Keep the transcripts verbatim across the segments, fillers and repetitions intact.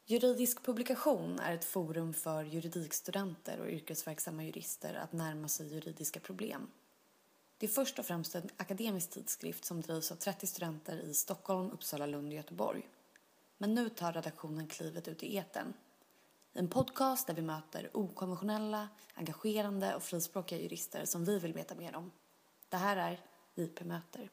Juridisk publikation är ett forum för juridikstudenter och yrkesverksamma jurister att närma sig juridiska problem. Det är först och främst en akademisk tidskrift som drivs av trettio studenter i Stockholm, Uppsala, Lund och Göteborg. Men nu tar redaktionen klivet ut i etern. En podcast där vi möter okonventionella, engagerande och frispråkiga jurister som vi vill veta mer om. Det här är I P Möter.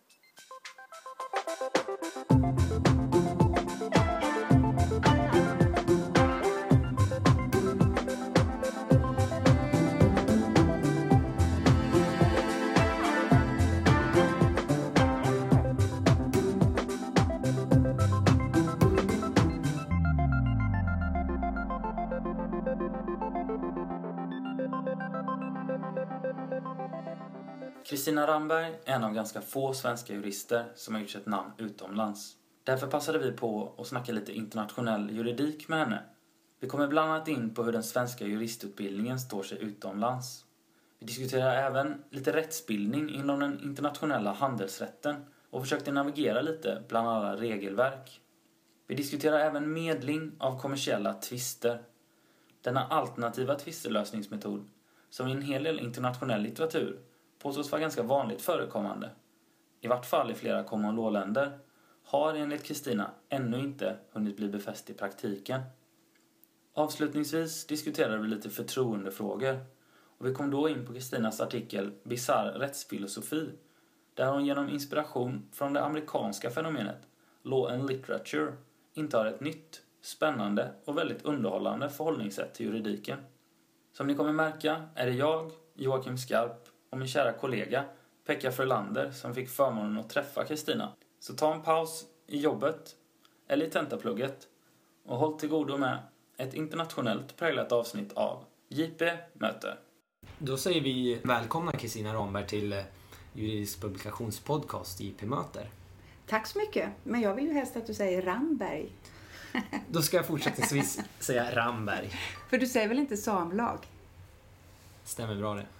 Kristina Ramberg är en av ganska få svenska jurister som har gjort sitt namn utomlands. Därför passade vi på att snacka lite internationell juridik med henne. Vi kommer bland annat in på hur den svenska juristutbildningen står sig utomlands. Vi diskuterar även lite rättsbildning inom den internationella handelsrätten och försökte navigera lite bland alla regelverk. Vi diskuterar även medling av kommersiella tvister. Denna alternativa tvistelösningsmetod som i en hel del internationell litteratur påstås vara ganska vanligt förekommande, i vart fall i flera common law-länder, har enligt Kristina ännu inte hunnit bli befäst i praktiken. Avslutningsvis diskuterar vi lite förtroendefrågor och vi kom då in på Kristinas artikel Bizarr rättsfilosofi, där hon genom inspiration från det amerikanska fenomenet Law and Literature intar ett nytt, spännande och väldigt underhållande förhållningssätt till juridiken. Som ni kommer märka är det jag, Joakim Skarp, och min kära kollega Pekka Frölander som fick förmånen att träffa Kristina. Så ta en paus i jobbet eller i tentaplugget och håll till godo med ett internationellt präglat avsnitt av J P Möter. Då säger vi välkomna Kristina Ramberg till Juridisk publikationspodcast J P Möter. Tack så mycket, men jag vill ju helst att du säger Ramberg. Då ska jag fortsättningsvis säga Ramberg. För du säger väl inte samlag? Stämmer bra det.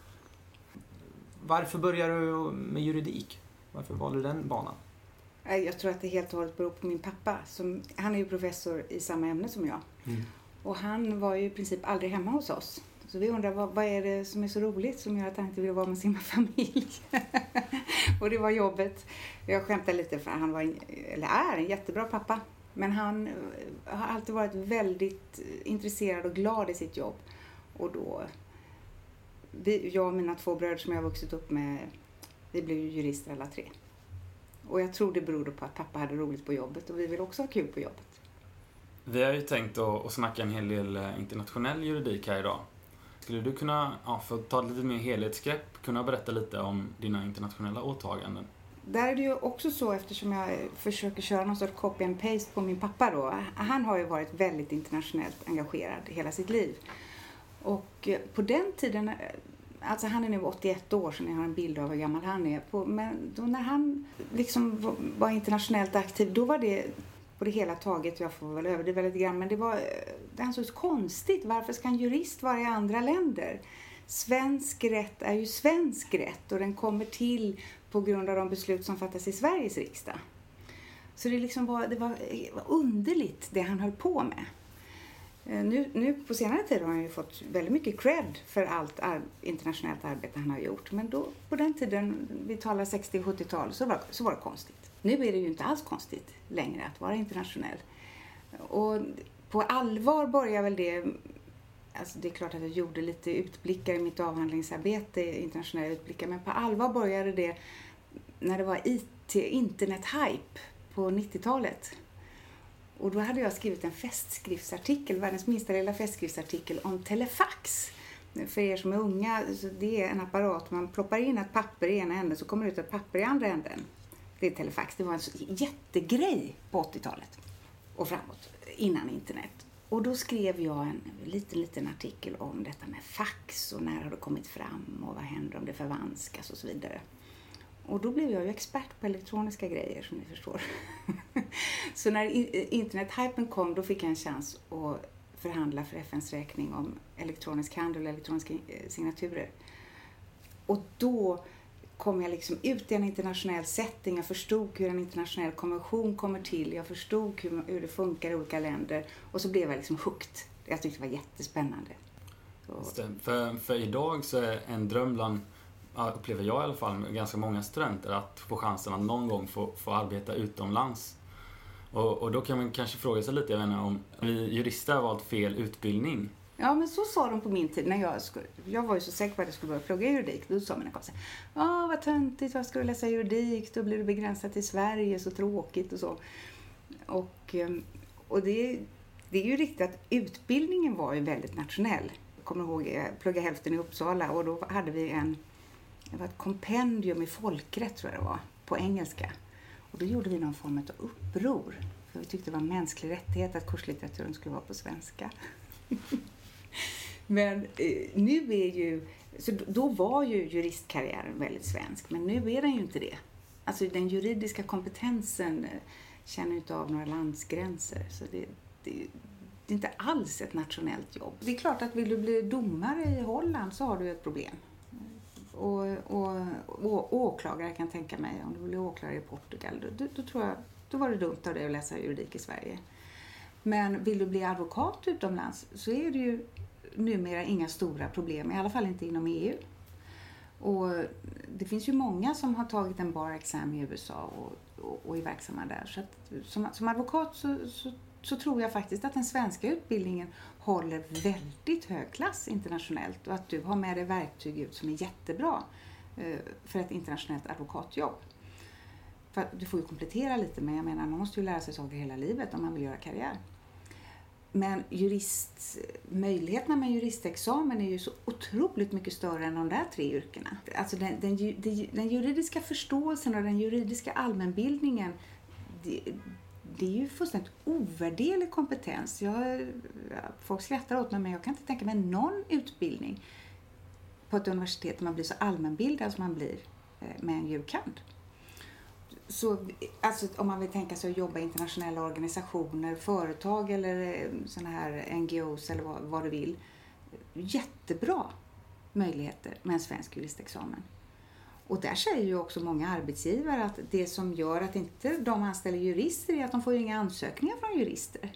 Varför börjar du med juridik? Varför valde du den banan? Jag tror att det helt och hållet beror på min pappa. Som, han är ju professor i samma ämne som jag. Mm. Och han var ju i princip aldrig hemma hos oss. Så vi undrar, vad, vad är det som är så roligt som gör att han inte vill vara med sin familj? Och det var jobbet. Jag skämtar lite för han var en, eller är en jättebra pappa. Men han har alltid varit väldigt intresserad och glad i sitt jobb. Och då... Vi, jag och mina två bröder som jag har vuxit upp med, vi blev ju jurister alla tre. Och jag tror det berodde på att pappa hade roligt på jobbet och vi vill också ha kul på jobbet. Vi har ju tänkt att, att snacka en hel del internationell juridik här idag. Skulle du kunna, ja, för att ta ett lite mer helhetsgrepp, kunna berätta lite om dina internationella åtaganden? Där är det ju också så, eftersom jag försöker köra någon sorts copy and paste på min pappa då. Han har ju varit väldigt internationellt engagerad hela sitt liv. Och på den tiden, alltså han är nu åttioett år så jag har en bild av hur gammal han är. På, men då när han liksom var internationellt aktiv, då var det på det hela taget, jag får väl överdriva lite grann, men det var det ansågs konstigt. Varför ska en jurist vara i andra länder? Svensk rätt är ju svensk rätt och den kommer till på grund av de beslut som fattas i Sveriges riksdag. Så det, liksom var, det var, det var underligt det han höll på med. Nu, nu på senare tid har han ju fått väldigt mycket cred för allt ar- internationellt arbete han har gjort. Men då, på den tiden, vi talar sextio- och sjuttiotal, så var, så var det konstigt. Nu är det ju inte alls konstigt längre att vara internationell. Och på allvar börjar väl det... Alltså det är klart att jag gjorde lite utblickar i mitt avhandlingsarbete, internationella utblickar. Men på allvar började det när det var I T, internet-hype på nittiotalet. Och då hade jag skrivit en festskriftsartikel, världens minsta lilla festskriftsartikel om telefax. För er som är unga, så det är en apparat, man ploppar in ett papper i ena änden så kommer det ut ett papper i andra änden. Det är telefax, det var en jättegrej på åttiotalet och framåt, innan internet. Och då skrev jag en liten, liten artikel om detta med fax och när har det kommit fram och vad händer om det förvanskas och så vidare. Och då blev jag ju expert på elektroniska grejer som ni förstår. Så när internethypen kom då fick jag en chans att förhandla för F N:s räkning om elektronisk handel och elektroniska signaturer. Och då kom jag liksom ut i en internationell setting. Jag förstod hur en internationell konvention kommer till. Jag förstod hur, hur det funkar i olika länder. Och så blev jag liksom hooked. Jag tyckte det var jättespännande. Så. För, för idag så är en dröm bland, upplever jag i alla fall, med ganska många studenter att få chansen att någon gång få, få arbeta utomlands. Och, och då kan man kanske fråga sig lite, jag vet inte, om vi jurister har valt fel utbildning. Ja, men så sa de på min tid. När jag, skulle, jag var ju så säker på att jag skulle börja plugga juridik. Då sa mina kompisar, ja vad töntigt, vad ska du läsa juridik? Då blir du begränsad till Sverige, så tråkigt och så. Och, och det, det är ju riktigt att utbildningen var ju väldigt nationell. Jag kommer ihåg, jag pluggade hälften i Uppsala och då hade vi en, det var ett kompendium i folkrätt tror jag det var, på engelska. Och då gjorde vi någon form av uppror. För vi tyckte det var en mänsklig rättighet att kurslitteraturen skulle vara på svenska. Men eh, nu är ju, så då var ju juristkarriären väldigt svensk, men nu är den ju inte det. Alltså den juridiska kompetensen eh, känner inte av några landsgränser, så det, det, det är inte alls ett nationellt jobb. Det är klart att vill du bli domare i Holland så har du ett problem. Och, och, och åklagare kan tänka mig, om du vill bli åklagare i Portugal, då, då, då tror jag, då var det dumt av dig att läsa juridik i Sverige. Men vill du bli advokat utomlands så är det ju numera inga stora problem, i alla fall inte inom E U. Och det finns ju många som har tagit en bar exam i U S A och, och, och är verksamma där. Så att, som, som advokat så, så, så tror jag faktiskt att den svenska utbildningen håller väldigt hög klass internationellt och att du har med dig verktyg ut som är jättebra eh, för ett internationellt advokatjobb. För du får ju komplettera lite, men jag menar man måste ju lära sig saker hela livet om man vill göra karriär. Men jurist, möjligheterna med juristexamen är ju så otroligt mycket större än de där tre yrkena. Alltså den, den, den juridiska förståelsen och den juridiska allmänbildningen, det, det är ju fullständigt ovärderlig kompetens. Jag, folk skrattar åt mig, men jag kan inte tänka mig någon utbildning på ett universitet där man blir så allmänbildad som man blir med en jurkand. Så alltså, om man vill tänka sig att jobba i internationella organisationer, företag eller såna här N G O's eller vad, vad du vill. Jättebra möjligheter med en svensk juristexamen. Och där säger ju också många arbetsgivare att det som gör att inte de anställer jurister är att de får ju inga ansökningar från jurister.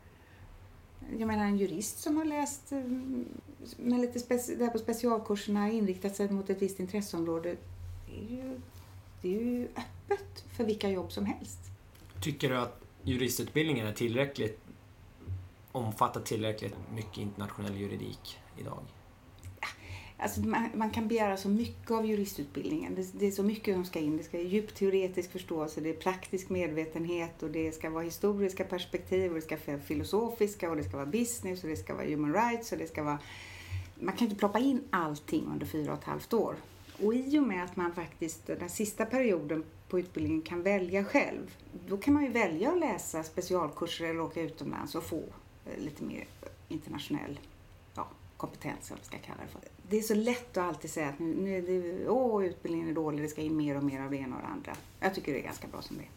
Jag menar en jurist som har läst med lite speci- där på specialkurserna inriktat sig mot ett visst intresseområde, det är ju, det är ju öppet för vilka jobb som helst. Tycker du att juristutbildningen är tillräckligt, omfattar tillräckligt mycket internationell juridik idag? Alltså man, man kan begära så mycket av juristutbildningen. Det, det är så mycket som ska in. Det ska vara djup teoretisk förståelse, det är praktisk medvetenhet och det ska vara historiska perspektiv och det ska vara filosofiska och det ska vara business och det ska vara human rights och det ska vara... Man kan inte ploppa in allting under fyra och ett halvt år. Och i och med att man faktiskt den sista perioden på utbildningen kan välja själv, då kan man ju välja att läsa specialkurser eller åka utomlands och få lite mer internationell ja, kompetens, eller vad ska jag kalla det för. Det är så lätt att alltid säga att nu, nu är det, åh, utbildningen är dålig, det ska in mer och mer av det ena och det andra. Jag tycker det är ganska bra som det är.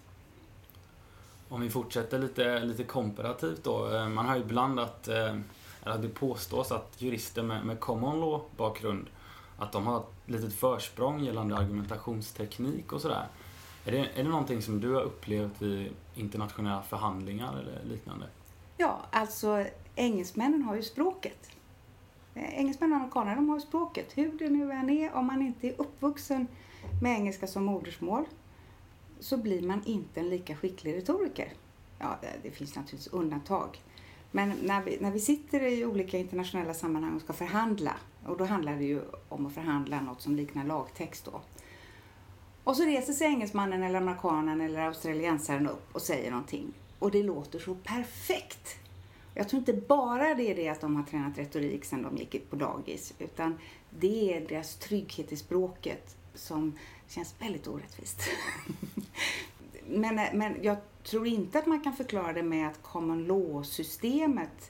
Om vi fortsätter lite, lite komparativt då. Man har ju ibland att, eller det påstås att jurister med, med common law-bakgrund, att de har ett litet försprång gällande argumentationsteknik och sådär. Är det, är det någonting som du har upplevt i internationella förhandlingar eller liknande? Ja, alltså engelsmännen har ju språket. Engelsmän och amerikaner, de har ju språket. Hur det nu än är, om man inte är uppvuxen med engelska som modersmål så blir man inte en lika skicklig retoriker. Ja, det, det finns naturligtvis undantag. Men när vi, när vi sitter i olika internationella sammanhang och ska förhandla, och då handlar det ju om att förhandla något som liknar lagtext då. Och så reser sig engelsmannen eller amerikanen eller australiensaren upp och säger någonting. Och det låter så perfekt. Jag tror inte bara det är det att de har tränat retorik sedan de gick på dagis, utan det är deras trygghet i språket som känns väldigt orättvist. men, men jag tror inte att man kan förklara det med att common law-systemet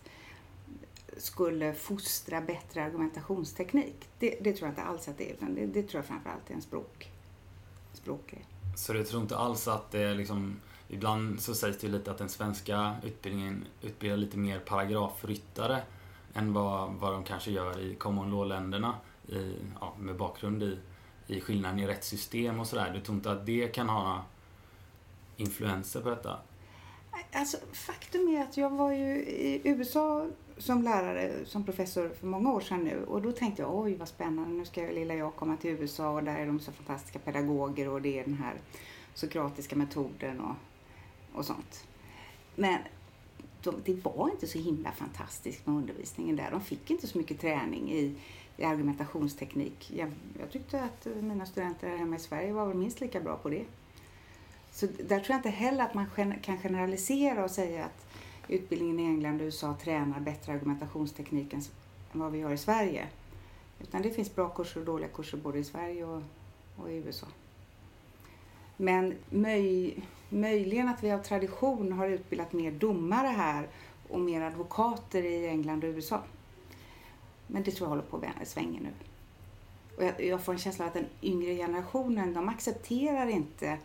skulle fostra bättre argumentationsteknik. Det, det tror jag inte alls att det är, utan det, det tror jag framförallt är en språk, språkgrej. Så du tror inte alls att det är liksom... Ibland så sägs det lite att den svenska utbildningen utbildar lite mer paragrafryttare än vad, vad de kanske gör i common law-länderna i, ja, med bakgrund i i skillnaden i rättssystem och sådär. Du tror inte att det kan ha influenser på detta? Alltså, faktum är att jag var ju i U S A som lärare, som professor för många år sedan nu. Och då tänkte jag, oj vad spännande, nu ska jag, lilla jag komma till U S A och där är de så fantastiska pedagoger och det är den här sokratiska metoden och, och sånt. Men de, det var inte så himla fantastiskt med undervisningen där. De fick inte så mycket träning i, i argumentationsteknik. Jag, jag tyckte att mina studenter här hemma i Sverige var väl minst lika bra på det. Så där tror jag inte heller att man kan generalisera och säga att utbildningen i England och U S A tränar bättre argumentationsteknik än vad vi gör i Sverige. Utan det finns bra kurser och dåliga kurser både i Sverige och, och i U S A. Men möj, möjligen att vi av tradition har utbildat mer domare här och mer advokater i England och U S A. Men det tror jag håller på att svänga nu. Och jag, jag får en känsla av att den yngre generationen, de accepterar inte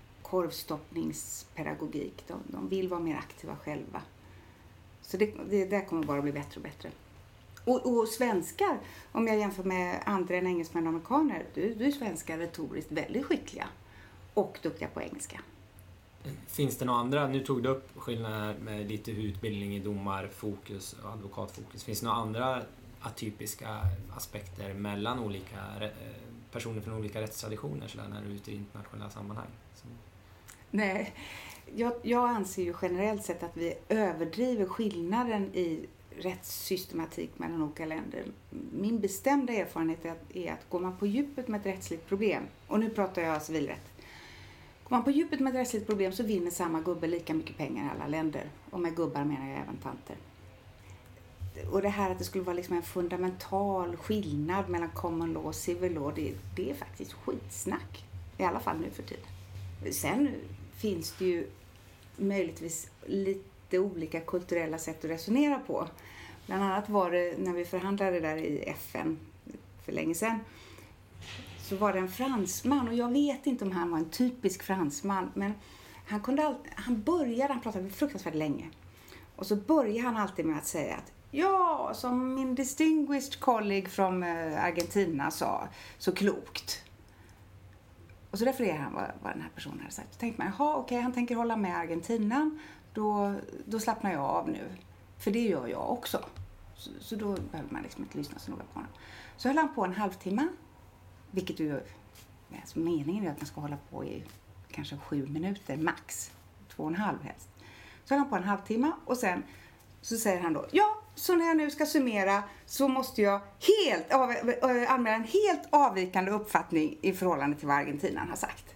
korvstoppningspedagogik. De, de vill vara mer aktiva själva. Så det, det där kommer bara bli bättre och bättre. Och, och svenskar, om jag jämför med andra än engelsmän och amerikaner, du, du är svenskar retoriskt väldigt skickliga och duktiga på engelska. Finns det några andra, nu tog du upp skillnader med lite utbildning i domarfokus och advokatfokus. Finns det några andra atypiska aspekter mellan olika personer från olika rättstraditioner så där, när du är ute i internationella sammanhang? Som... Nej, jag, jag anser ju generellt sett att vi överdriver skillnaden i rättssystematik mellan olika länder. Min bestämda erfarenhet är att, är att går man på djupet med ett rättsligt problem, och nu pratar jag civilrätt, går man på djupet med ett rättsligt problem så vinner samma gubbe lika mycket pengar i alla länder. Och med gubbar menar jag även tanter. Och det här att det skulle vara liksom en fundamental skillnad mellan common law och civil law, det, det är faktiskt skitsnack. I alla fall nu för tiden. Sen finns det ju möjligtvis lite olika kulturella sätt att resonera på. Bland annat var det när vi förhandlade där i F N för länge sedan, så var det en fransman, och jag vet inte om han var en typisk fransman, men han kunde all, han började, han pratade fruktansvärt länge. Och så började han alltid med att säga att ja, som min distinguished colleague från Argentina sa, så klokt. Och så refererade han vad, vad den här personen hade sagt. Då tänkte man, jaha, okej, han tänker hålla med Argentinan, då, då slappnar jag av nu. För det gör jag också. Så, så då behöver man liksom inte lyssna så noga på honom. Så höll han på en halvtimme, vilket ju, alltså meningen är att man ska hålla på i kanske sju minuter max, två och en halv helst. Så höll han på en halvtimme och sen så säger han då, ja, så när jag nu ska summera så måste jag helt av, äh, anmäla en helt avvikande uppfattning i förhållande till vad Argentinan har sagt.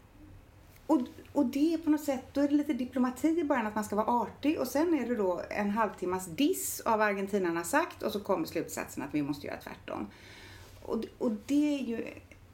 Och, och det är på något sätt, då är det lite diplomati i början att man ska vara artig, och sen är det då en halvtimmas diss av vad Argentinan har sagt, och så kommer slutsatsen att vi måste göra tvärtom. Och, och det är ju,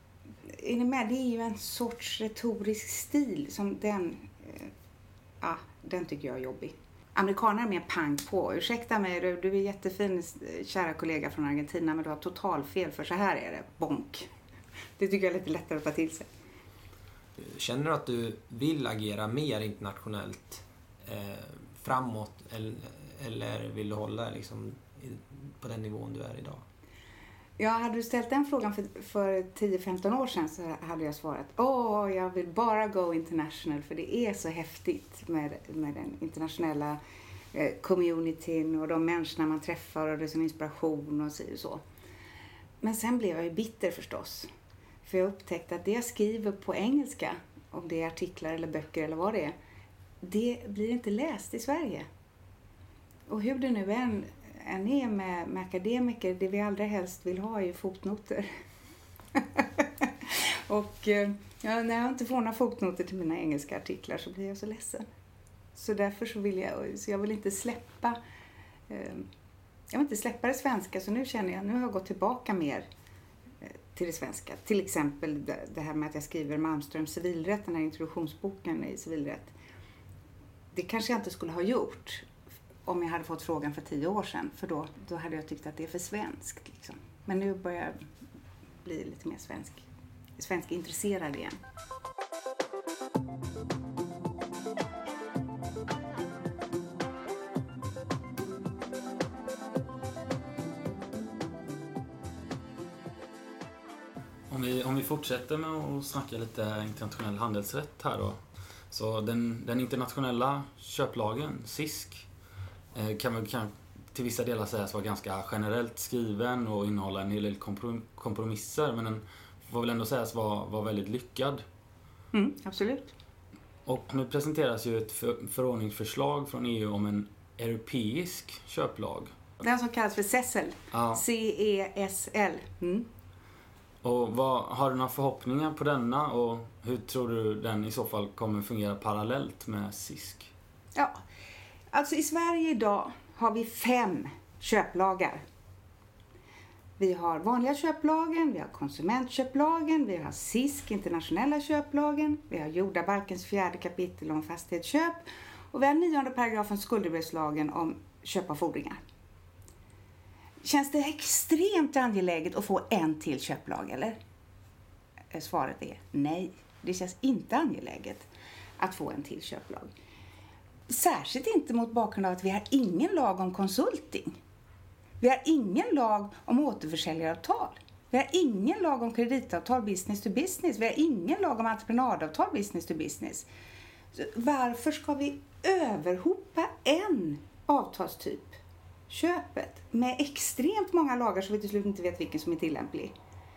är ni med, det är ju en sorts retorisk stil som den, äh, ja, den tycker jag är jobbig. Amerikaner är mer pang på. Ursäkta mig, du, du är jättefin, kära kollega från Argentina, men du har total fel, för så här är det. Bonk. Det tycker jag är lite lättare att ta till sig. Känner du att du vill agera mer internationellt eh, framåt, eller, eller vill du hålla liksom, i, på den nivån du är idag? Ja, hade du ställt den frågan för, för tio femton år sedan så hade jag svarat, åh, jag vill bara go international, för det är så häftigt med, med den internationella eh, communityn och de människorna man träffar och det som inspiration och så. Men sen blev jag ju bitter förstås, för jag upptäckte att det jag skriver på engelska, om det är artiklar eller böcker eller vad det är, det blir inte läst i Sverige. Och hur det nu än än är med, med akademiker, det vi allra helst vill ha är ju fotnoter. Och ja, när jag inte får några fotnoter till mina engelska artiklar så blir jag så ledsen. Så därför så vill jag, så jag vill inte släppa eh, jag vill inte släppa det svenska, så nu känner jag, nu har jag gått tillbaka mer eh, till det svenska. Till exempel det, det här med att jag skriver Malmströms civilrätt, den här introduktionsboken i civilrätt. Det kanske jag inte skulle ha gjort om jag hade fått frågan för tio år sedan. För då, då hade jag tyckt att det är för svenskt. Liksom. Men nu börjar jag bli lite mer svensk, svensk intresserad igen. Om vi, om vi fortsätter med att snacka lite internationell handelsrätt här då. Så den, den internationella köplagen, S I S K, eh, kan man kan till vissa delar sägas vara ganska generellt skriven och innehålla en hel del komprom- kompromisser. Men den får väl ändå sägas vara, vara väldigt lyckad. Mm, absolut. Och nu presenteras ju ett för, förordningsförslag från E U om en europeisk köplag. Den som kallas för C E S L. Ja. C E S L. Mm. Och vad, har du några förhoppningar på denna och hur tror du den i så fall kommer fungera parallellt med S I S K? Ja, alltså i Sverige idag har vi fem köplagar. Vi har vanliga köplagen, vi har konsumentköplagen, vi har S I S K, internationella köplagen, vi har jordabalkens fjärde kapitel om fastighetsköp och vi har nionde paragrafen skuldebrevslagen om köp av fordringar. Känns det extremt angeläget att få en till köplag, eller? Svaret är nej. Det känns inte angeläget att få en till köplag. Särskilt inte mot bakgrund av att vi har ingen lag om konsulting. Vi har ingen lag om återförsäljaravtal. Vi har ingen lag om kreditavtal business to business. Vi har ingen lag om entreprenadavtal business to business. Så varför ska vi överhopa en avtalstyp, köpet, med extremt många lagar så vi till slut inte vet vilken som är tillämplig?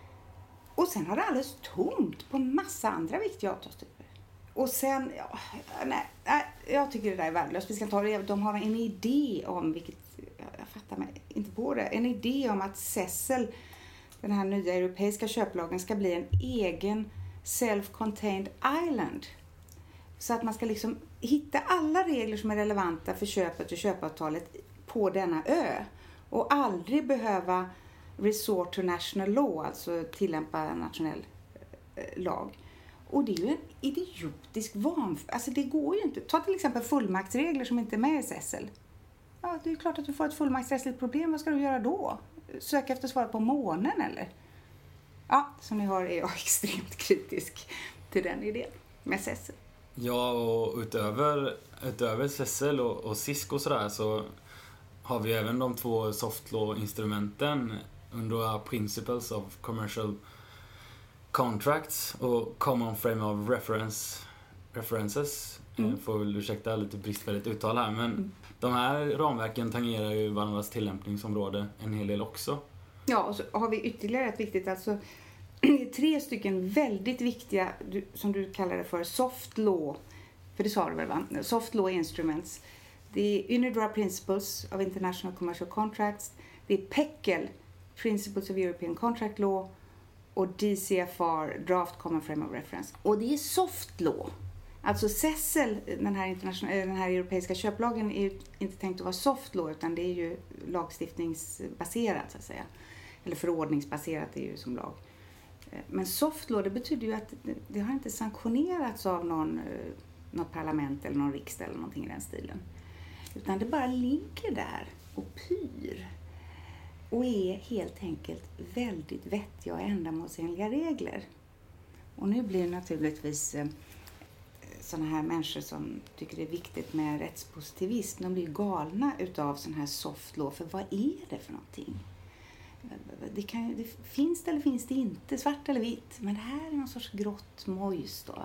Och sen har det alldeles tomt på massa andra viktiga avtalstyper. Och sen, ja, nej, nej, jag tycker det där är värdelöst. Vi ska ta det, de har en idé om, vilket, jag fattar mig inte på det, en idé om att C E S L, den här nya europeiska köplagen, ska bli en egen self-contained island. Så att man ska liksom hitta alla regler som är relevanta för köpet och köpavtalet på denna ö. Och aldrig behöva resort to national law, alltså tillämpa nationell eh, lag. Och det är ju en idiotisk vanf... Alltså det går ju inte. Ta till exempel fullmaktsregler som inte är med i S E S L. Ja, det är ju klart att du får ett fullmaktsrättsligt problem. Vad ska du göra då? Söka efter svaret på månen eller? Ja, som ni hör är jag extremt kritisk till den idén med S E S L. Ja, och utöver, utöver S E S L och, och S I S K och sådär så har vi även de två soft law-instrumenten under Principles of Commercial Contracts och Common Frame of Reference References. Mm. Jag får väl ursäkta lite bristfälligt uttal här, men mm. de här ramverken tangerar ju varandras tillämpningsområde en hel del också. Ja, och så har vi ytterligare ett viktigt, alltså tre stycken väldigt viktiga, som du kallar det för, soft law, för det sa du väl va? Soft law instruments. Det är UNIDROIT Principles of International Commercial Contracts, det är P E C L, Principles of European Contract Law, och D C F R, Draft Common Frame of Reference. Och det är soft law. Alltså S E S L, den här, internationella, den här europeiska köplagen, är ju inte tänkt att vara soft law, utan det är ju lagstiftningsbaserat så att säga. Eller förordningsbaserat är ju som lag. Men soft law, det betyder ju att det har inte sanktionerats av någon, något parlament eller någon riksdag eller någonting i den stilen. Utan det bara ligger där och pyr. Och är helt enkelt väldigt vettiga och ändamålsenliga regler. Och nu blir naturligtvis eh, sådana här människor som tycker det är viktigt med rättspositivism, de blir galna utav sån här soft law. För vad är det för någonting? Det, kan, det finns det eller finns det inte, svart eller vitt. Men det här är någon sorts grått mojs då.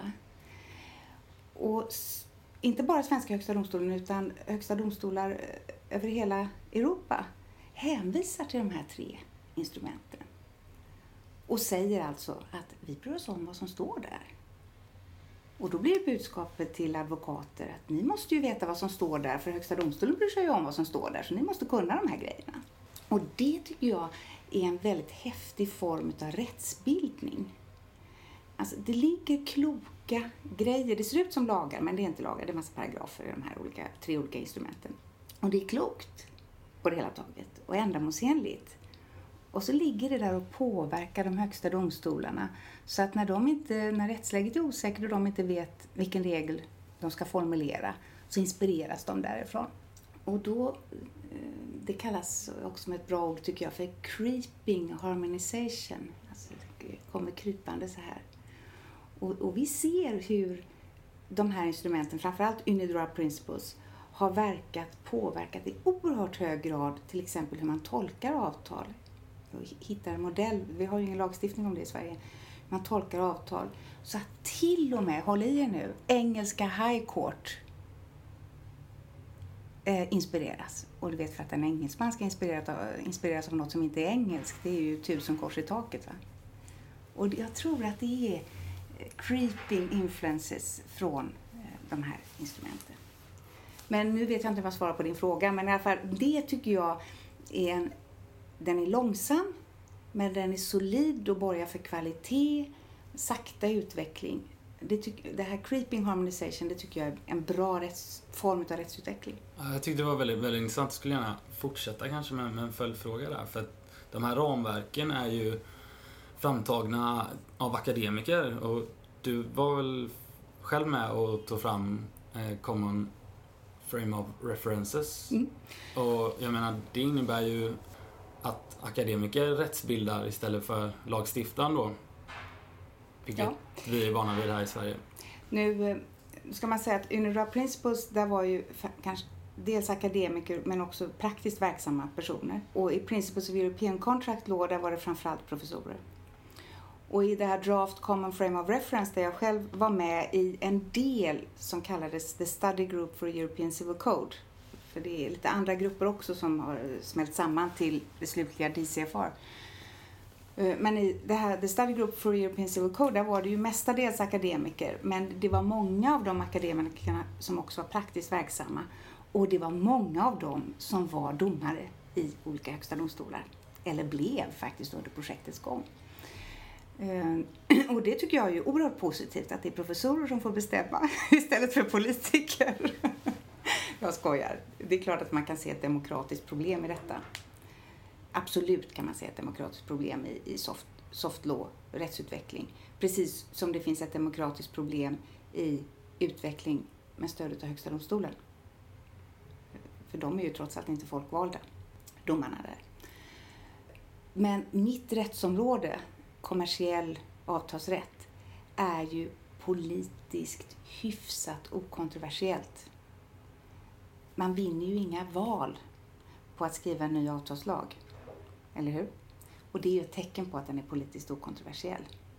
Och s- inte bara svenska högsta domstolen utan högsta domstolar över hela Europa hänvisar till de här tre instrumenten. Och säger alltså att vi bryr oss om vad som står där. Och då blir budskapet till advokater att ni måste ju veta vad som står där, för högsta domstolen bryr sig ju om vad som står där, så ni måste kunna de här grejerna. Och det tycker jag är en väldigt häftig form av rättsbildning. Alltså det ligger kloka grejer, det ser ut som lagar men det är inte lagar, det är massa paragrafer i de här olika, tre olika instrumenten. Och det är klokt på det hela taget och ändamålsenligt. Och så ligger det där och påverkar de högsta domstolarna. Så att när, de inte, när rättsläget är osäkert och de inte vet vilken regel de ska formulera, så inspireras de därifrån. Och då, det kallas också med ett bra ord tycker jag för creeping harmonization. Alltså det kommer krypande så här. Och, och vi ser hur de här instrumenten, framförallt UNIDROIT Principles, har verkat, påverkat i oerhört hög grad till exempel hur man tolkar avtal. Och hittar en modell, vi har ju ingen lagstiftning om det i Sverige, man tolkar avtal så att till och med, håll i er nu, engelska High Court eh, inspireras. Och du vet, för att en engelsman ska inspireras av, inspireras av något som inte är engelskt, det är ju tusen kors i taket, va? Och jag tror att det är creeping influences från eh, de här instrumenten. Men nu vet jag inte vad jag svarar på din fråga, men i alla fall, det tycker jag är en, den är långsam, men den är solid och borgar för kvalitet, sakta utveckling. Det, tyck, det här creeping harmonization, det tycker jag är en bra rätts, form av rättsutveckling. Ja, jag tyckte det var väldigt, väldigt intressant. Jag skulle gärna fortsätta kanske med, med en följdfråga där. För att de här ramverken är ju framtagna av akademiker. Och du var väl själv med och tog fram eh, Common Frame of References. Mm. Och jag menar, det innebär ju att akademiker rättsbildar istället för lagstiftaren då. Vilket ja. vi är vana vid här i Sverige. Nu ska man säga att Unidroit Principles, där var ju kanske dels akademiker men också praktiskt verksamma personer. Och i Principles of European Contract Law, där var det framförallt professorer. Och i det här Draft Common Frame of Reference, där jag själv var med i en del som kallades The Study Group for European Civil Code. För det är lite andra grupper också som har smält samman till det slutliga D C F R. Men i det här The Study Group for European Civil Code, där var det ju mestadels akademiker. Men det var många av de akademikerna som också var praktiskt verksamma. Och det var många av dem som var domare i olika högsta domstolar. Eller blev faktiskt under projektets gång. Och det tycker jag är ju oerhört positivt, att det är professorer som får bestämma istället för politiker. Jag skojar. Det är klart att man kan se ett demokratiskt problem i detta. Absolut kan man se ett demokratiskt problem i, i soft, soft law, rättsutveckling. Precis som det finns ett demokratiskt problem i utveckling med stödet av högsta domstolen. För de är ju trots allt inte folkvalda, domarna där. Men mitt rättsområde, kommersiell avtalsrätt, är ju politiskt hyfsat okontroversiellt. Man vinner ju inga val på att skriva en ny avtalslag. Eller hur? Och det är ju ett tecken på att den är politiskt okontroversiell.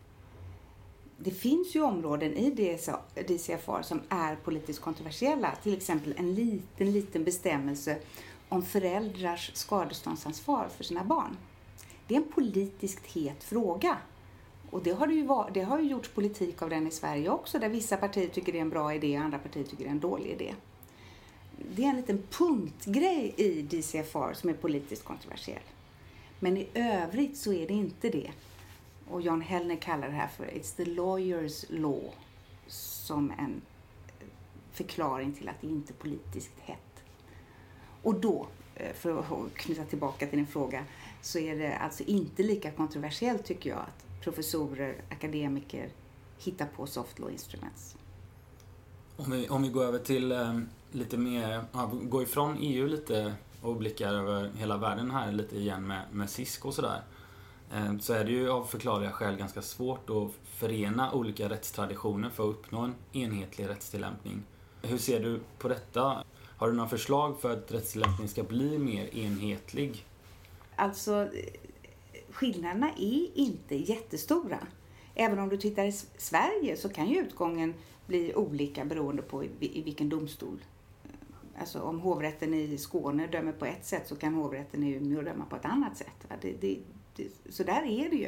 Det finns ju områden i D C F R som är politiskt kontroversiella. Till exempel en liten, liten bestämmelse om föräldrars skadeståndsansvar för sina barn. Det är en politiskt het fråga. Och det har, det ju, det har ju gjorts politik av den i Sverige också. Där vissa partier tycker det är en bra idé och andra partier tycker det är en dålig idé. Det är en liten punktgrej i D C F R som är politiskt kontroversiell. Men i övrigt så är det inte det. Och John Hellner kallar det här för It's the lawyer's law. Som en förklaring till att det inte är politiskt hett. Och då, för att knyta tillbaka till din fråga, så är det alltså inte lika kontroversiellt tycker jag att professorer, akademiker hittar på soft law instruments. Om vi, om vi går över till eh, lite mer, ja, gå ifrån E U lite och blickar över hela världen här lite igen med, med C I S K och sådär. Eh, så är det ju av förklarliga skäl ganska svårt att förena olika rättstraditioner för att uppnå en enhetlig rättstillämpning. Hur ser du på detta? Har du några förslag för att rättstillämpningen ska bli mer enhetlig? Alltså, skillnaderna är inte jättestora. Även om du tittar i Sverige så kan ju utgången bli olika beroende på i, i vilken domstol. Alltså om hovrätten i Skåne dömer på ett sätt så kan hovrätten i Umeå döma på ett annat sätt. Det, det, det, så där är det ju.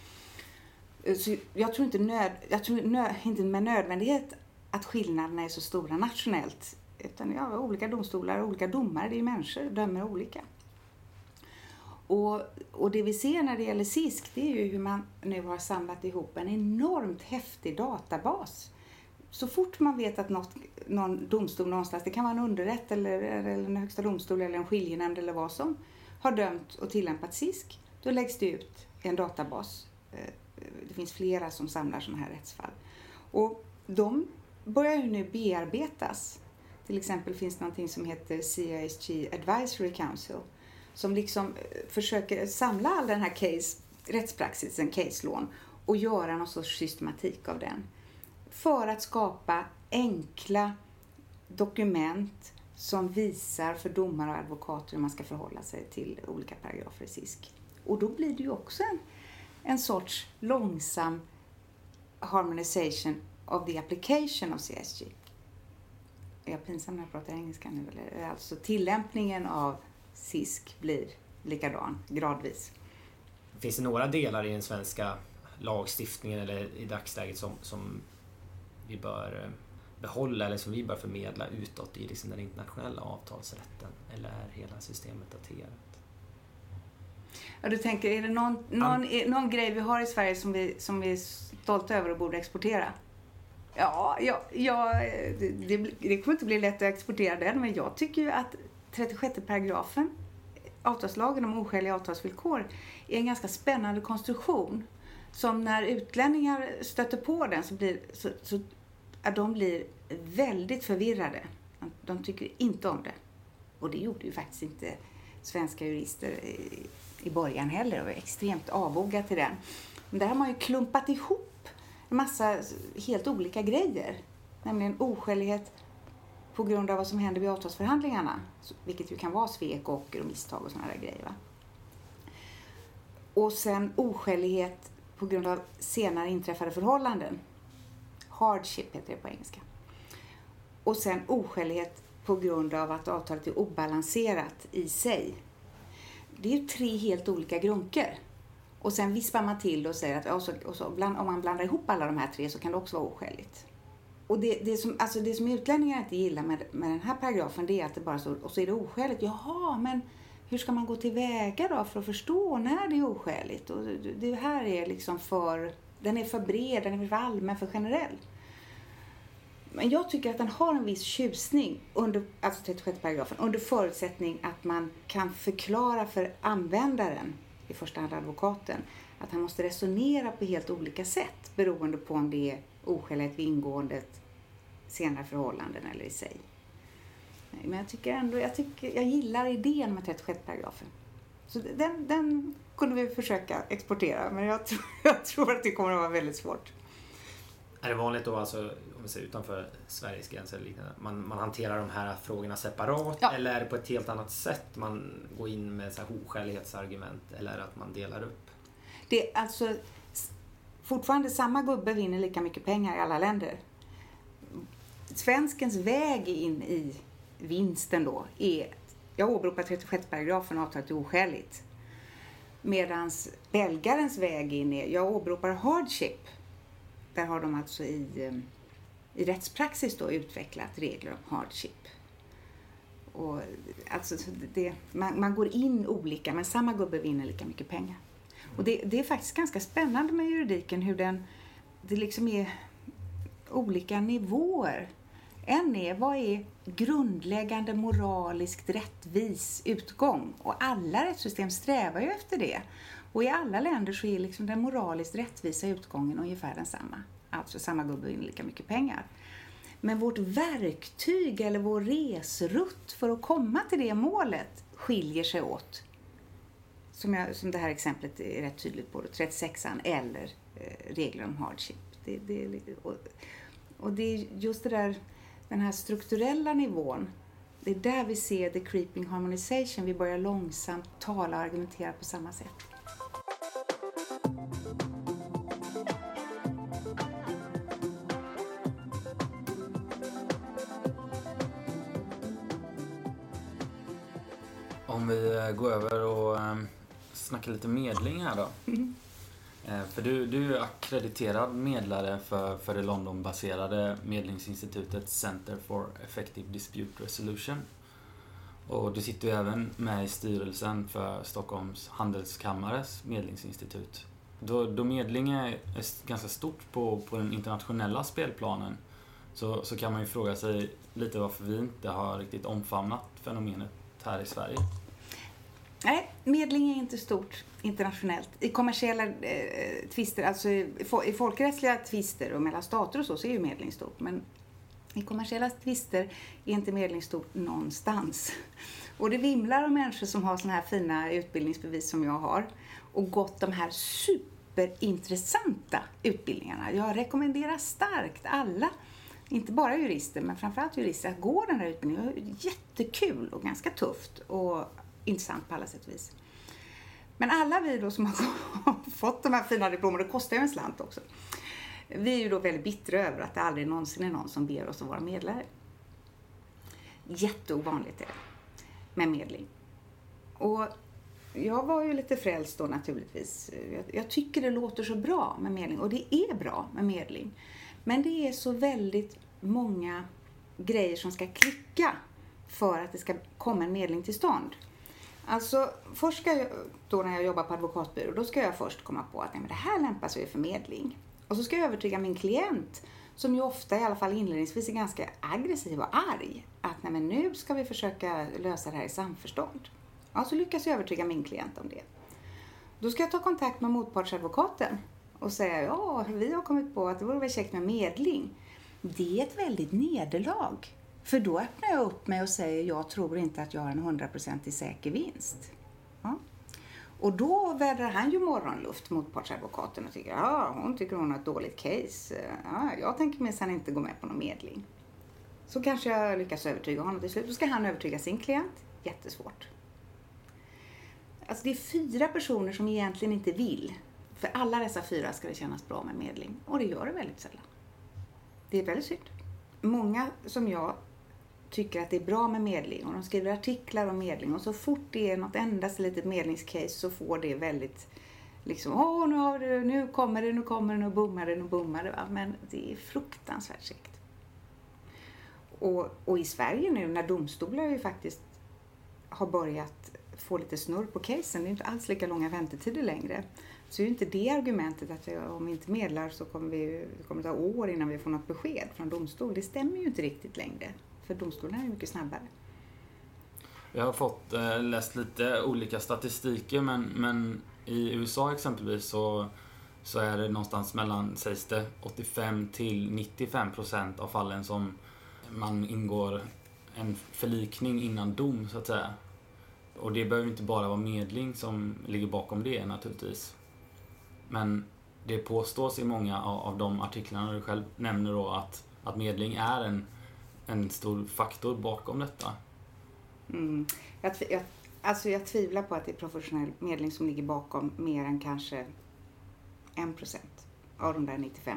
Så jag tror inte, nöd, jag tror nö, inte med nödvändighet att skillnaderna är så stora nationellt. Utan ja, olika domstolar och olika domare, det är ju människor, dömer olika. Och, och det vi ser när det gäller C I S K, det är ju hur man nu har samlat ihop en enormt häftig databas. Så fort man vet att något, någon domstol någonstans, det kan vara en underrätt eller, eller en högsta domstol eller en skiljenämnd eller vad som har dömt och tillämpat C I S K, då läggs det ut i en databas. Det finns flera som samlar sådana här rättsfall. Och de börjar ju nu bearbetas. Till exempel finns det någonting som heter C I S G Advisory Council som liksom försöker samla all den här case, rättspraxisen, case law, och göra någon sorts systematik av den. För att skapa enkla dokument som visar för domare och advokater hur man ska förhålla sig till olika paragrafer i C I S K. Och då blir det ju också en, en sorts långsam harmonization of the application of C S G. Är jag pinsam när jag pratar engelska nu? Eller? Alltså tillämpningen av C I S K blir likadan gradvis. Finns det några delar i den svenska lagstiftningen eller i dagsläget som, som vi bör behålla eller som vi bör förmedla utåt i liksom den internationella avtalsrätten? Eller är hela systemet daterat? Ja, du tänker, är det någon, någon, är, någon grej vi har i Sverige som vi, som vi är stolta över och borde exportera? Ja, ja, ja det, det, det kommer inte bli lätt att exportera den, men jag tycker ju att trettiosjätte paragrafen, avtalslagen om oskäliga avtalsvillkor, är en ganska spännande konstruktion. Som när utlänningar stöter på den så blir, så, så, att de blir väldigt förvirrade. De tycker inte om det. Och det gjorde ju faktiskt inte svenska jurister i, i början heller. Och var extremt avvoga till den. Men där har man ju klumpat ihop en massa helt olika grejer. Nämligen oskälighet på grund av vad som händer vid avtalsförhandlingarna. Vilket ju kan vara svek, ocker och misstag och sådana där grejer. Va? Och sen oskälighet på grund av senare inträffade förhållanden. Hardship heter det på engelska. Och sen oskälighet på grund av att avtalet är obalanserat i sig. Det är ju tre helt olika grunker. Och sen vispar man till och säger att och så, och så, bland, om man blandar ihop alla de här tre så kan det också vara oskäligt. Och det, det, som, alltså det som utlänningar inte gillar med, med den här paragrafen, det är att det bara står, och så är det oskäligt. Jaha, men hur ska man gå tillväga då för att förstå när det är oskäligt? Och det, det här är liksom för, den är för bred, den är för allmän, för generell. Men jag tycker att den har en viss tjusning under, alltså trettiosjätte paragrafen, under förutsättning att man kan förklara för användaren, i första hand advokaten, att han måste resonera på helt olika sätt beroende på om det är oskäligt vid ingåendet, senare förhållanden eller i sig. Men jag tycker ändå, jag, tycker, jag gillar idén med trettiosjätte paragrafen. Så den, den kunde vi försöka exportera, men jag tror, jag tror att det kommer att vara väldigt svårt. Är det vanligt då, alltså, om vi ser utanför Sveriges gränser, man, man hanterar de här frågorna separat, ja, eller är det på ett helt annat sätt man går in med så här oskälighetsargument, eller att man delar upp? Det är alltså fortfarande samma gubbe vinner lika mycket pengar i alla länder. Svenskens väg in i vinsten då är, jag åberopar trettiosjätte paragrafen, avtalet är oskäligt. Medans belgarens väg in är, jag åberopar hardship. Där har de alltså i, i rättspraxis då utvecklat regler om hardship. Och alltså det, man, man går in olika, men samma gubbe vinner lika mycket pengar. Och det, det är faktiskt ganska spännande med juridiken, hur den, det liksom är olika nivåer. En är, vad är grundläggande moraliskt rättvis utgång? Och alla rättssystem strävar ju efter det. Och i alla länder så är liksom den moraliskt rättvisa utgången ungefär densamma. Alltså samma gubbe vinner lika mycket pengar. Men vårt verktyg eller vår resrutt för att komma till det målet skiljer sig åt. Som, jag, som det här exemplet är rätt tydligt på, trettiosexan eller eh, regler om hardship. Det, det, och, och det är just det där, den här strukturella nivån, det är där vi ser the creeping harmonization. Vi börjar långsamt tala och argumentera på samma sätt. Om vi går över och um, snackar lite medling här då. Mm. Eh, för du, du är akkrediterad medlare för, för det London-baserade medlingsinstitutet Center for Effective Dispute Resolution. Och du sitter ju även med i styrelsen för Stockholms handelskammares medlingsinstitut. Då, då medling är ganska stort på, på den internationella spelplanen, så, så kan man ju fråga sig lite varför vi inte har riktigt omfamnat fenomenet här i Sverige. Nej, medling är inte stort internationellt. I kommersiella eh, tvister, alltså i, i folkrättsliga tvister och mellan stater och så, så är ju medling stort. Men i kommersiella tvister är inte medling stort någonstans. Och det vimlar av människor som har såna här fina utbildningsbevis som jag har. Och gått de här superintressanta utbildningarna. Jag rekommenderar starkt alla, inte bara jurister men framförallt jurister, att gå den här utbildningen. Jättekul och ganska tufft och intressant på alla sätt och vis. Men alla vi då som har fått de här fina diplomerna, det kostar ju en slant också. Vi är ju då väldigt bittra över att det aldrig någonsin är någon som ber oss att vara medlare. Jätteovanligt är det med medling. Och jag var ju lite frälst då naturligtvis. Jag, jag tycker det låter så bra med medling. Och det är bra med medling. Men det är så väldigt många grejer som ska klicka för att det ska komma en medling till stånd. Alltså först ska jag, då när jag jobbar på advokatbyrå, då ska jag först komma på att nej, men det här lämpar sig för medling. Och så ska jag övertyga min klient, som ju ofta i alla fall inledningsvis är ganska aggressiv och arg, att nej, men nu ska vi försöka lösa det här i samförstånd. Ja, så lyckas jag övertyga min klient om det. Då ska jag ta kontakt med motpartsadvokaten och säga, ja, vi har kommit på att det vore väl käckt med medling. Det är ett väldigt nederlag. För då öppnar jag upp mig och säger, jag tror inte att jag har en hundraprocentig säker vinst. Ja. Och då vädrar han ju morgonluft mot partsadvokaten och tycker, ja, hon tycker hon har ett dåligt case. Ja, jag tänker minsann inte gå med på någon medling. Så kanske jag lyckas övertyga honom till slut. Då ska han övertyga sin klient. Jättesvårt. Alltså det är fyra personer som egentligen inte vill. För alla dessa fyra ska det kännas bra med medling. Och det gör det väldigt sällan. Det är väldigt synd. Många som jag tycker att det är bra med medling. Och de skriver artiklar om medling. Och så fort det är något endast litet medlingscase så får det väldigt liksom, åh nu, har det, nu kommer det, nu kommer det, nu bommar det, nu bommar det. Va? Men det är fruktansvärt segt. Och, och i Sverige nu när domstolar ju faktiskt har börjat få lite snurr på casen. Det är inte alls lika långa väntetider längre. Så är ju inte det argumentet att om vi inte medlar så kommer vi, det kommer ta år innan vi får något besked från domstol. Det stämmer ju inte riktigt längre. För domstolen är ju mycket snabbare. Jag har fått äh, läst lite olika statistiker men, men i U S A exempelvis så, så är det någonstans mellan, sägs det, åttiofem till nittiofem procent av fallen som man ingår en förlikning innan dom så att säga. Och det behöver inte bara vara medling som ligger bakom det naturligtvis. Men det påstås i många av, av de artiklarna du själv nämner då att, att medling är en, en stor faktor bakom detta. Mm. Jag, jag, alltså jag tvivlar på att det är professionell medling som ligger bakom mer än kanske en procent av de där nittiofem.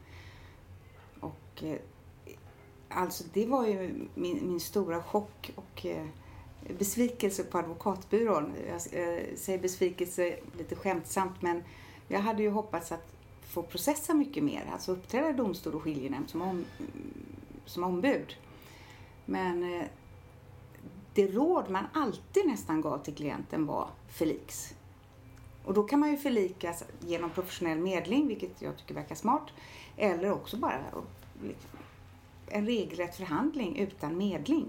Och eh, alltså det var ju min, min stora chock och eh, besvikelse på advokatbyrån. Jag eh, säger besvikelse lite skämtsamt men jag hade ju hoppats att få processa mycket mer. Alltså uppträda i domstol och skiljenämnd som, om, som ombud. Men eh, det råd man alltid nästan gav till klienten var förliks. Och då kan man ju förlikas genom professionell medling, vilket jag tycker verkar smart. Eller också bara en regelrätt förhandling utan medling.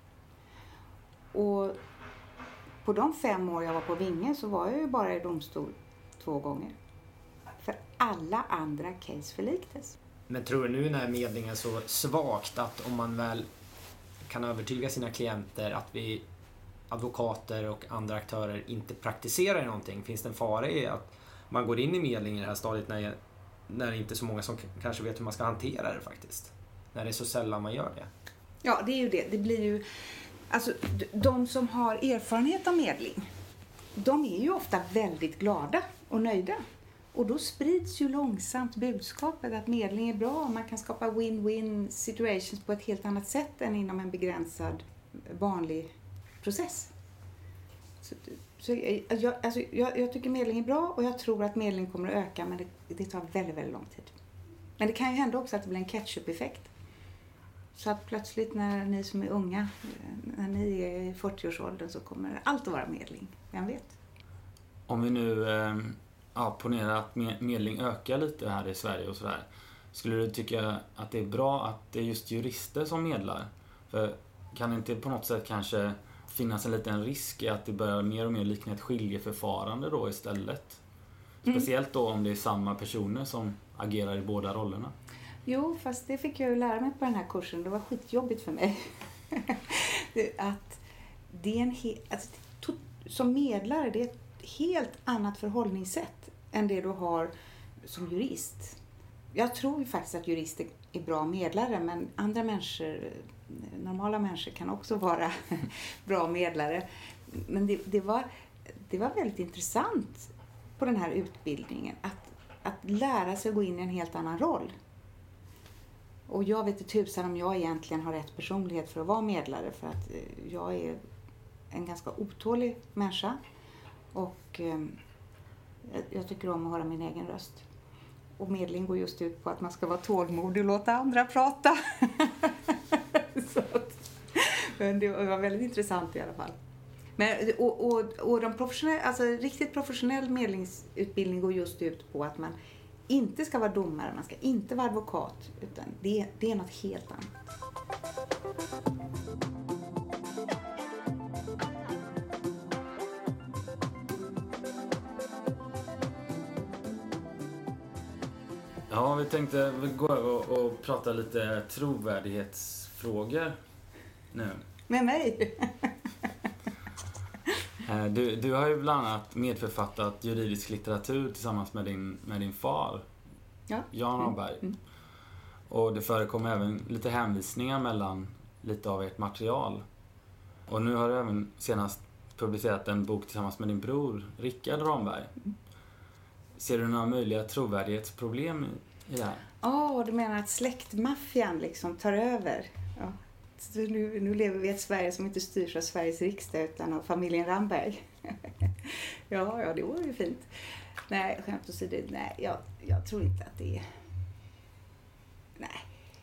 Och på de fem år jag var på Vinge så var jag ju bara i domstol två gånger. För alla andra case förliktes. Men tror du nu när medlingen är så svagt att om man väl kan övertyga sina klienter att vi advokater och andra aktörer inte praktiserar någonting, finns det en fara i att man går in i medling i det här stadiet när, när det inte är så många som k- kanske vet hur man ska hantera det faktiskt? När det är så sällan man gör det. Ja, det är ju det. Det blir ju, alltså de som har erfarenhet av medling, de är ju ofta väldigt glada och nöjda. Och då sprids ju långsamt budskapet att medling är bra. Man kan skapa win-win situations på ett helt annat sätt än inom en begränsad vanlig process. Så, så jag, alltså, jag, jag tycker medling är bra och jag tror att medling kommer att öka, men det, det tar väldigt, väldigt lång tid. Men det kan ju hända också att det blir en catch-up-effekt. Så att plötsligt när ni som är unga, när ni är i fyrtioårsåldern så kommer allt att vara medling. Vem vet? Om vi nu eh, ja, ponerar att medling ökar lite här i Sverige och sådär. Skulle du tycka att det är bra att det är just jurister som medlar? För kan det inte på något sätt kanske finnas en liten risk i att det börjar mer och mer likna ett skiljeförfarande då istället? Speciellt då om det är samma personer som agerar i båda rollerna. Jo, fast det fick jag ju lära mig på den här kursen. Det var skitjobbigt för mig. att det är en he- alltså, som medlare, det är ett helt annat förhållningssätt än det du har som jurist. Jag tror ju faktiskt att jurister är bra medlare, men andra människor, normala människor kan också vara bra medlare. Men det, det, var, det var väldigt intressant på den här utbildningen att att lära sig att gå in i en helt annan roll. Och jag vet inte tusan om jag egentligen har rätt personlighet för att vara medlare. För att jag är en ganska otålig människa. Och eh, jag tycker om att höra min egen röst. Och medling går just ut på att man ska vara tålmodig och låta andra prata. Så att, men det var väldigt intressant i alla fall. Men, och, och, och de professionell, alltså, riktigt professionell medlingsutbildning går just ut på att man inte ska vara domare, man ska inte vara advokat, utan det, det är något helt annat. Ja, vi tänkte vi gå över och prata lite trovärdighetsfrågor nu. Med mig? Du, du har ju bland annat medförfattat juridisk litteratur tillsammans med din, med din far, Ja. Jan Ahlberg. Mm. Och det förekommer även lite hänvisningar mellan lite av ert material. Och nu har du även senast publicerat en bok tillsammans med din bror, Rickard Ramberg. Mm. Ser du några möjliga trovärdighetsproblem i det här? Ja, oh, du menar att släktmaffian liksom tar över. Ja. Så nu, nu lever vi i ett Sverige som inte styrs av Sveriges riksdag utan av familjen Ramberg. ja, ja, det vore ju fint. Nej, skämt åsido, nej, jag, jag tror inte att det är... Nej.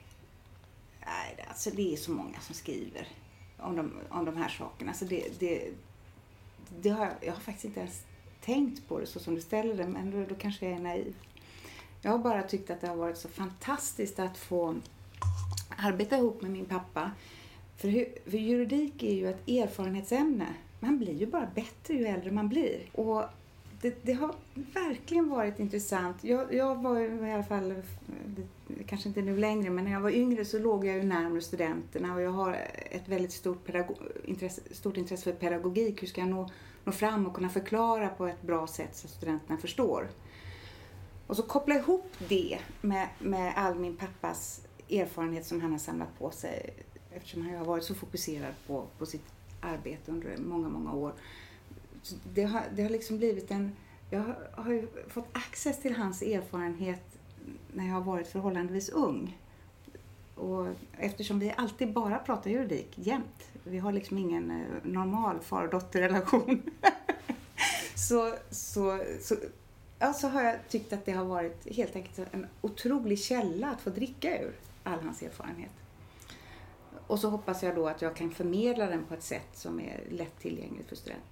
Nej, alltså det är så många som skriver om de, om de här sakerna. Alltså det, det, det har, jag har faktiskt inte ens tänkt på det så som du ställer det, men då, då kanske jag är naiv. Jag har bara tyckt att det har varit så fantastiskt att få arbeta ihop med min pappa. För, för juridik är ju ett erfarenhetsämne. Man blir ju bara bättre ju äldre man blir. Och det, det har verkligen varit intressant. Jag, jag var i alla fall, det, kanske inte nu längre, men när jag var yngre så låg jag ju närmare studenterna. Och jag har ett väldigt stort, pedagog, intresse, stort intresse för pedagogik. Hur ska jag nå, nå fram och kunna förklara på ett bra sätt så studenterna förstår. Och så koppla ihop det med, med all min pappas erfarenhet som han har samlat på sig. Eftersom han har varit så fokuserad på, på sitt arbete under många, många år. Så det, har, det har liksom blivit en... Jag har, har ju fått access till hans erfarenhet när jag har varit förhållandevis ung. Och eftersom vi alltid bara pratar juridik jämt. Vi har liksom ingen normal far- och dotterrelation. så, så, så, ja, så har jag tyckt att det har varit helt enkelt en otrolig källa att få dricka ur all hans erfarenhet. Och så hoppas jag då att jag kan förmedla den på ett sätt som är lätt tillgängligt för studenter.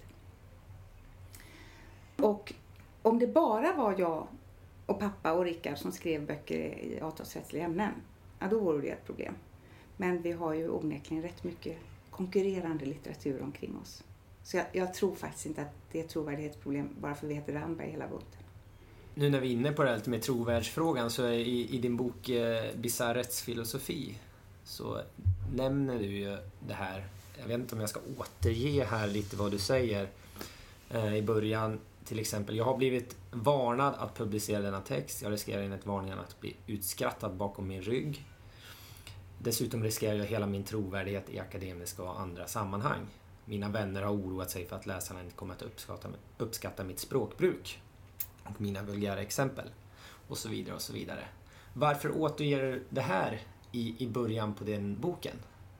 Och om det bara var jag och pappa och Rickard som skrev böcker i avtalsrättsliga ämnen, ja, då vore det ett problem. Men vi har ju onekligen rätt mycket konkurrerande litteratur omkring oss. Så jag, jag tror faktiskt inte att det är ett trovärdighetsproblem bara för vi heter Ramberg hela bunten. Nu när vi är inne på det här lite med trovärdsfrågan, så är i, i din bok eh, Bisarr rättsfilosofi så nämner du ju det här. Jag vet inte om jag ska återge här lite vad du säger eh, i början. Till exempel, jag har blivit varnad att publicera denna text. Jag riskerar enligt varningen att bli utskrattad bakom min rygg. Dessutom riskerar jag hela min trovärdighet i akademiska och andra sammanhang. Mina vänner har oroat sig för att läsarna inte kommer att uppskatta, uppskatta mitt språkbruk och mina vulgära exempel och så vidare och så vidare. Varför återger du det här i, i början på den boken?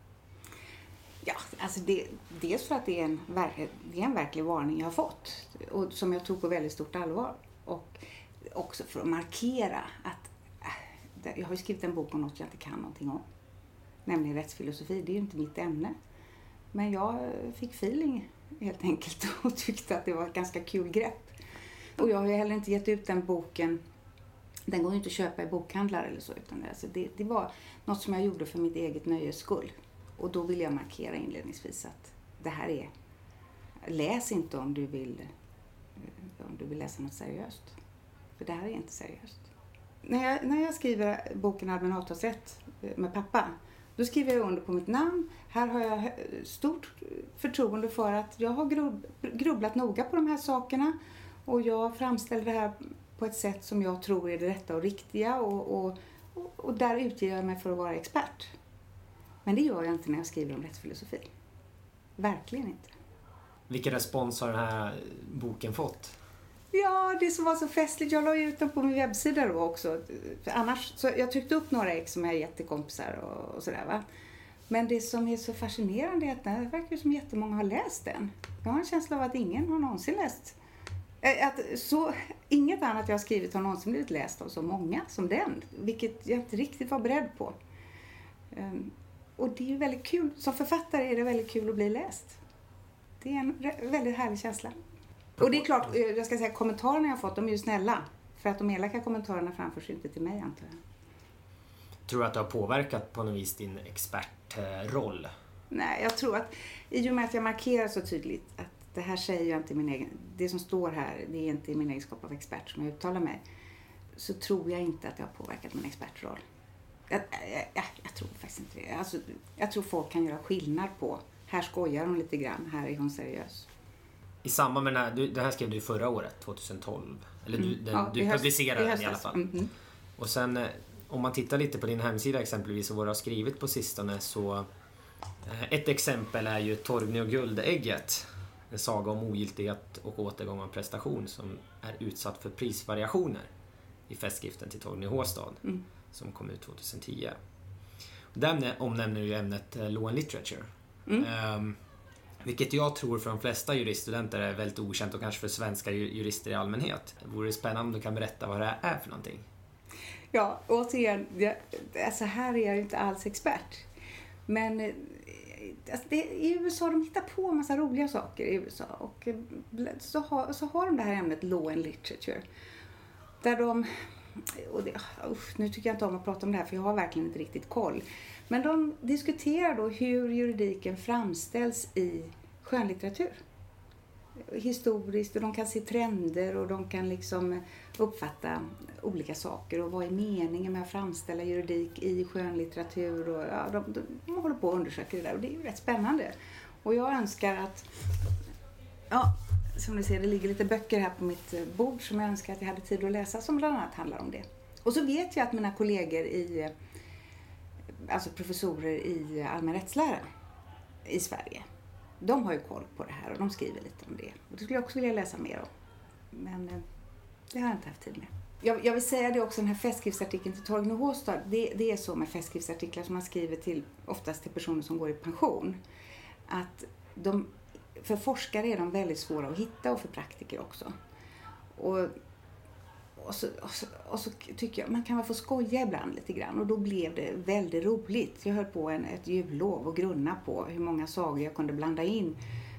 Ja, alltså det, dels för att det är, en, det är en verklig varning jag har fått och som jag tog på väldigt stort allvar. Och också för att markera att äh, jag har ju skrivit en bok om något jag inte kan någonting om. Nämligen rättsfilosofi, det är ju inte mitt ämne. Men jag fick feeling helt enkelt och tyckte att det var ett ganska kul grepp. Och jag har ju heller inte gett ut den boken, den går ju inte att köpa i bokhandlar eller så. Utan det, alltså det, det var något som jag gjorde för mitt eget nöjes skull. Och då vill jag markera inledningsvis att det här är, läs inte om du vill, om du vill läsa något seriöst. För det här är inte seriöst. När jag, när jag skriver boken Allmän avtalsrätt med pappa, då skriver jag under på mitt namn. Här har jag stort förtroende för att jag har grubb, grubblat noga på de här sakerna. Och jag framställer det här på ett sätt som jag tror är det rätta och riktiga. Och, och, och där utger jag mig för att vara expert. Men det gör jag inte när jag skriver om rättsfilosofi. Verkligen inte. Vilken respons har den här boken fått? Ja, det som var så festligt. Jag la ut dem på min webbsida då också. För annars, så jag tryckte upp några ex som jag gett till kompisar och, och sådär va. Men det som är så fascinerande är att det verkar som jättemånga har läst den. Jag har en känsla av att ingen har någonsin läst. Att så, inget annat jag har skrivit har någonsin blivit läst av så många som den. Vilket jag inte riktigt var beredd på. Um, och det är ju väldigt kul. Som författare är det väldigt kul att bli läst. Det är en väldigt härlig känsla. Och det är klart, jag ska säga, kommentarerna jag har fått, de är ju snälla. För att de elaka kommentarerna framförs inte till mig, antar jag. Tror du att det har påverkat på något vis din expertroll? Nej, jag tror att i och med att jag markerar så tydligt att det här säger jag inte min egen, det som står här, det är inte i min egenskap av expert som jag uttalar mig, så tror jag inte att det har påverkat min expertroll. Jag, jag, jag, jag tror faktiskt inte det. Alltså, jag tror folk kan göra skillnad på, här skojar hon lite grann, här är hon seriös. I samband med den här, du, det här skrev du förra året, tjugotolv. Eller du, mm. den, ja, du höst, publicerade den i alla fall. Mm-hmm. Och sen, om man tittar lite på din hemsida exempelvis och vad du har skrivit på sistone, så ett exempel är ju Torgny och guldägget. En saga om ogiltighet och återgång av prestation som är utsatt för prisvariationer i festskriften till Torgny Håstad mm. som kom ut tjugohundratio. Där omnämner ju ämnet Law and Literature. Mm. Um, vilket jag tror för de flesta juriststudenter är väldigt okänt och kanske för svenska jurister i allmänhet. Det vore spännande om du kan berätta vad det är för någonting. Ja, återigen, jag, alltså här är jag ju inte alls expert. Men alltså det, i U S A de hittar på en massa roliga saker i U S A. Och så har, så har de det här ämnet Law and Literature. Där de, och det, usch, nu tycker jag inte om att prata om det här för jag har verkligen inte riktigt koll. Men de diskuterar då hur juridiken framställs i skönlitteratur. Historiskt, och de kan se trender och de kan liksom uppfatta olika saker och vad är meningen med att framställa juridik i skönlitteratur och ja, de, de, de håller på att undersöka det där och det är ju rätt spännande. Och jag önskar att, ja, som ni ser, det ligger lite böcker här på mitt bord som jag önskar att jag hade tid att läsa som bland annat handlar om det. Och så vet jag att mina kollegor i, alltså professorer i allmän rättslära i Sverige, de har ju koll på det här och de skriver lite om det. Och det skulle jag också vilja läsa mer om. Men det har jag inte haft tid med. Jag, jag vill säga det också, den här festskriftsartikeln till Torgny Håstad. Det, det är så med festskriftsartiklar som man skriver till, oftast till personer som går i pension. Att de, för forskare är de väldigt svåra att hitta och för praktiker också. Och, och, så, och, så, och så tycker jag man kan väl få skoja ibland lite grann. Och då blev det väldigt roligt. Jag höll på en, ett jullov och grunna på hur många sagor jag kunde blanda in.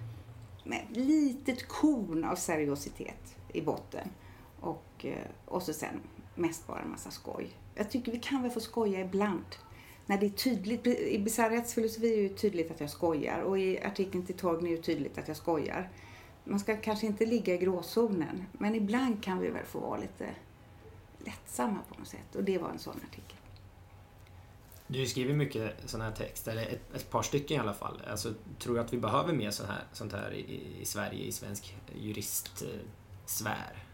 Med ett litet korn av seriositet i botten. Och, och så sen mest bara en massa skoj. Jag tycker vi kan väl få skoja ibland. När det är tydligt, i Bisarr rättsfilosofi är det tydligt att jag skojar. Och i artikeln till Torgny är det tydligt att jag skojar. Man ska kanske inte ligga i gråzonen. Men ibland kan vi väl få vara lite lättsamma på något sätt. Och det var en sån artikel. Du skriver mycket sådana här texter, ett, ett par stycken i alla fall. Alltså, tror du att vi behöver mer sånt här, sånt här i, i Sverige, i svensk juristsfär?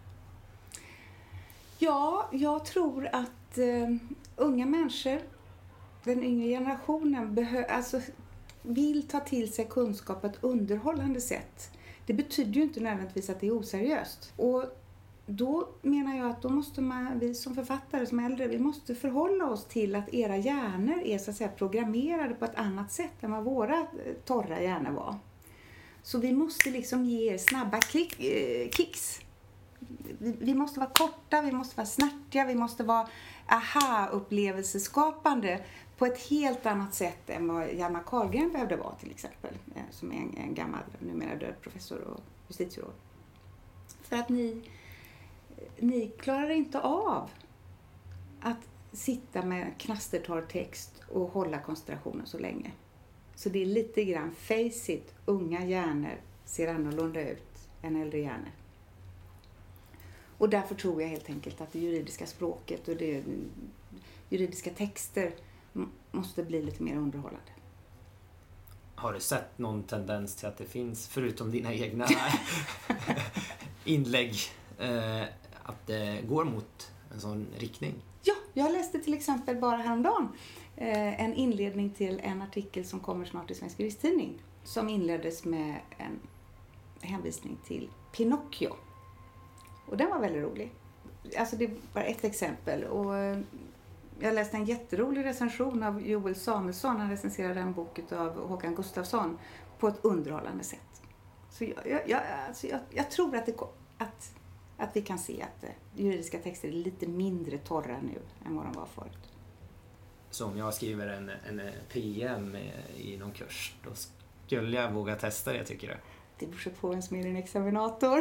Ja, jag tror att uh, unga människor, den yngre generationen, behö- alltså, vill ta till sig kunskap på ett underhållande sätt. Det betyder ju inte nödvändigtvis att det är oseriöst. Och då menar jag att då måste man, vi som författare, som äldre, vi måste förhålla oss till att era hjärnor är så att säga programmerade på ett annat sätt än vad våra torra hjärnor var. Så vi måste liksom ge er snabba klick, eh, kicks. Vi, vi måste vara korta, vi måste vara snärtiga, vi måste vara aha-upplevelseskapande på ett helt annat sätt än vad Hjalmar Karlgren behövde vara till exempel. Som är en, en gammal, numera död professor och justitieråd. För att ni, ni klarar inte av att sitta med knastertorr text och hålla koncentrationen så länge. Så det är lite grann face it, unga hjärnor ser annorlunda ut än äldre hjärnor. Och därför tror jag helt enkelt att det juridiska språket och det juridiska texter måste bli lite mer underhållande. Har du sett någon tendens till att det finns, förutom dina egna inlägg, eh, att det går mot en sån riktning? Ja, jag läste till exempel bara häromdagen eh, en inledning till en artikel som kommer snart i Svensk Juristtidning, som inleddes med en hänvisning till Pinocchio. Och Och den var väldigt rolig. Alltså det är bara ett exempel. Och jag läste en jätterolig recension av Joel Samuelsson. Han recenserade en bok av Håkan Gustafsson på ett underhållande sätt. Så jag, jag, jag, alltså jag, jag tror att, det, att, att vi kan se att juridiska texter är lite mindre torra nu än vad de var förut. Så om jag skriver en, en P M i någon kurs, då skulle jag våga testa det, tycker du? Det beror på vem som är en examinator.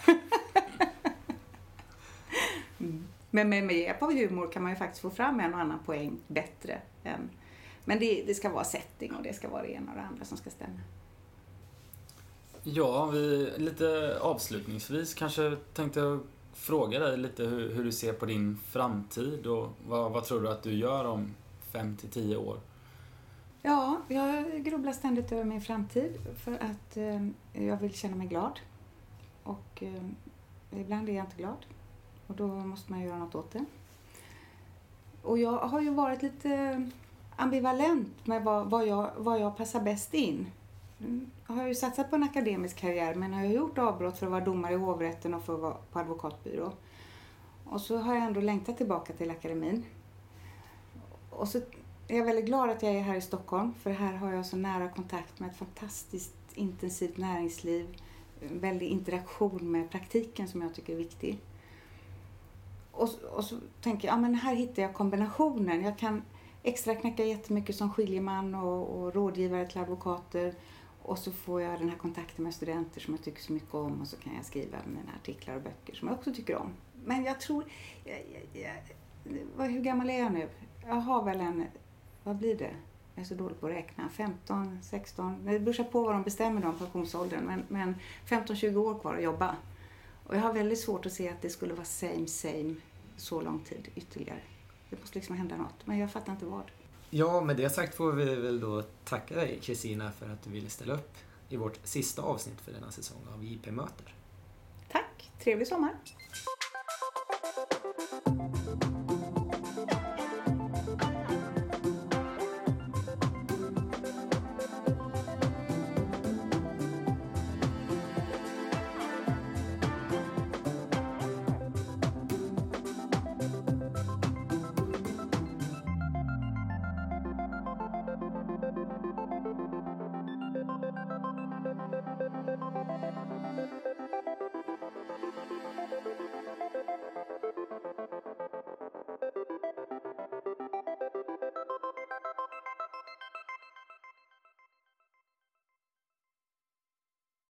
mm. Men med, med hjälp av humor kan man ju faktiskt få fram en och annan poäng bättre. Än. Men det, det ska vara setting och det ska vara det ena och det andra som ska stämma. Ja, vi lite avslutningsvis kanske tänkte fråga dig lite hur, hur du ser på din framtid och vad, vad tror du att du gör om fem till tio år? Ja, jag grubblar ständigt över min framtid för att eh, jag vill känna mig glad. Och eh, ibland är jag inte glad. Och då måste man göra något åt det. Och jag har ju varit lite ambivalent med vad, vad, jag, vad jag passar bäst in. Jag har ju satsat på en akademisk karriär, men jag har gjort avbrott för att vara domare i hovrätten och för att vara på advokatbyrå. Och så har jag ändå längtat tillbaka till akademin. Och så är jag väldigt glad att jag är här i Stockholm, för här har jag så nära kontakt med ett fantastiskt intensivt näringsliv. En väldig interaktion med praktiken som jag tycker är viktig. Och, och så tänker jag, ja men här hittar jag kombinationen. Jag kan extra knacka jättemycket som skiljeman och, och rådgivare till advokater. Och så får jag den här kontakten med studenter som jag tycker så mycket om. Och så kan jag skriva mina artiklar och böcker som jag också tycker om. Men jag tror, jag, jag, jag, hur gammal är jag nu? Jag har väl en, vad blir det? Jag är så dålig på att räkna. femton, sexton, det beror på vad de bestämmer om pensionsåldern. Men, men femton tjugo år kvar att jobba. Och jag har väldigt svårt att se att det skulle vara same same så lång tid ytterligare. Det måste liksom hända något, men jag fattar inte vad. Ja, med det sagt får vi väl då tacka dig, Kristina, för att du ville ställa upp i vårt sista avsnitt för denna säsong av I P Möter. Tack, trevlig sommar!